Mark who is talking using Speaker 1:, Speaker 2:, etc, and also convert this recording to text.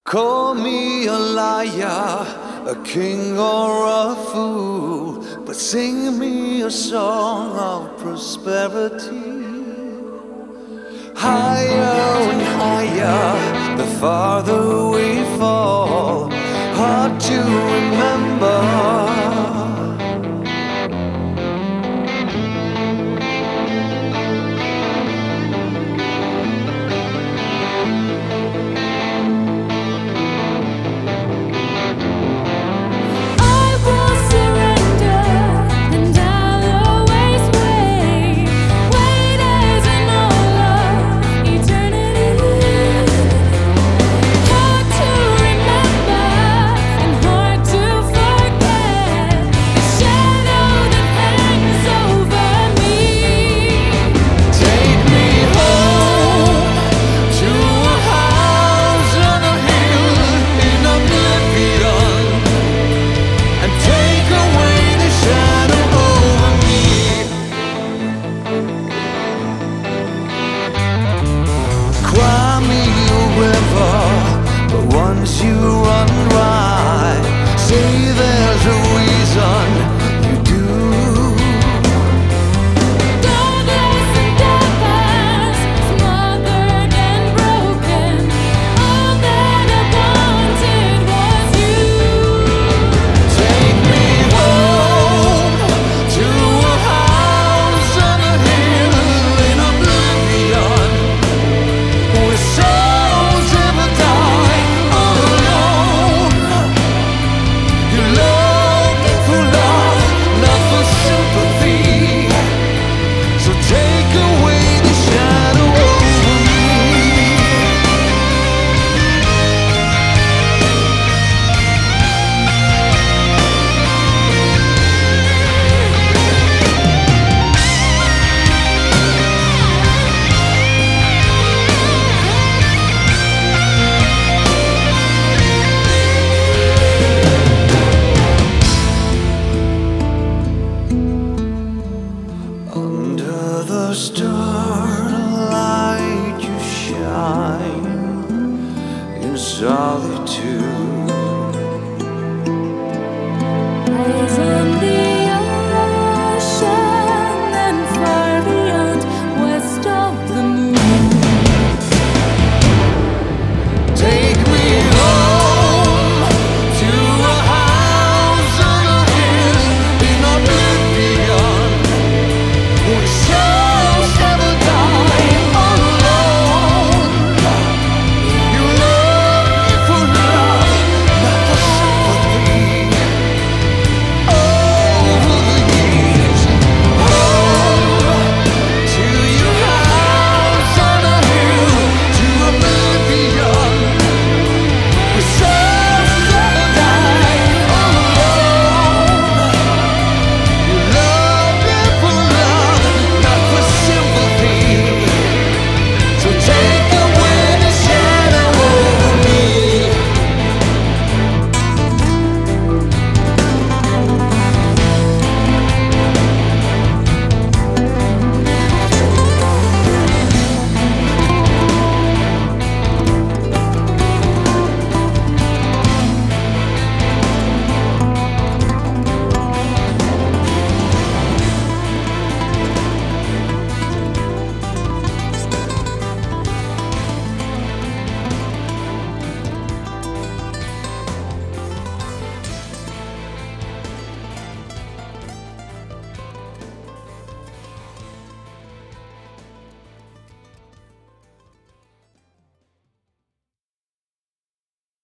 Speaker 1: Call me a liar, a king or a fool, but sing me a song of prosperity. Higher and higher, the farther we fall, hard to remember. Once you run dry, say there's a reason you do.
Speaker 2: Godless and devils, smothered and broken, all that I wanted was you.
Speaker 1: Take me home to a house on a hill in oblivion, where souls ever die. Under the starlight you shine in solitude.